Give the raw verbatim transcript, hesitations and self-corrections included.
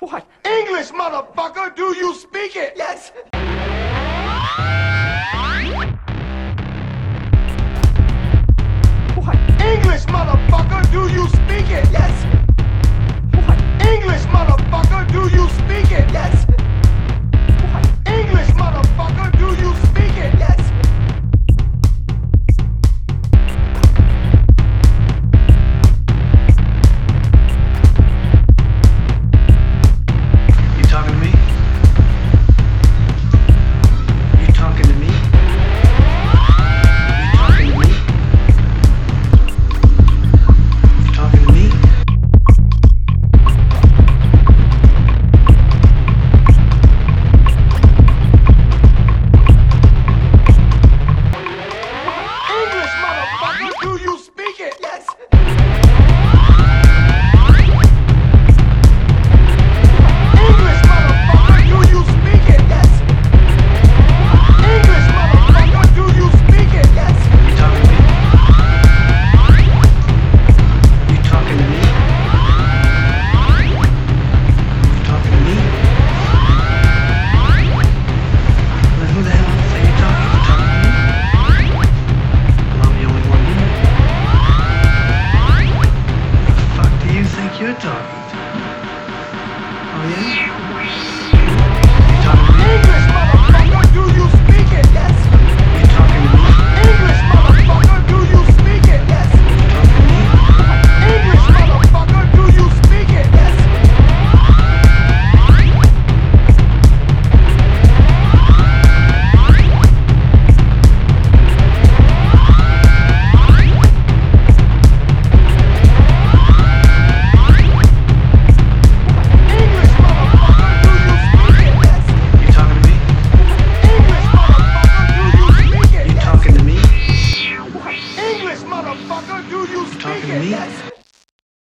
What? English, motherfucker! Do you speak it? Yes! What? English, motherfucker! Do you speak it? Yes! What? English, motherfucker! Do you speak it? Yes! What? English, motherfucker! Do you speak it? Yes! You talking to me? You talking to me? You talking to me? You talking to me? English, motherfucker! Do you speak it? Yes! English, motherfucker! Do you speak it? Yes! English, motherfucker! Do you speak it? Yes! You talking to me? You talking to me? You talking to me? Then who the hell else are you talking? You talking to me? Well, I'm the only one here. Who the fuck do you think you're talking to? Oh yeah? You talking to me? English, motherfucker! Do you speak it? Yes! You talking to me? English, motherfucker! Do you speak it? Yes! You talking to me? English, motherfucker! Do you speak it? Yes! English, motherfucker! Do you speak it? Yes! You talking to me? English, motherfucker! Do you speak it? You talking to me? English, motherfucker! Do you speak Talking to it? me? Yes!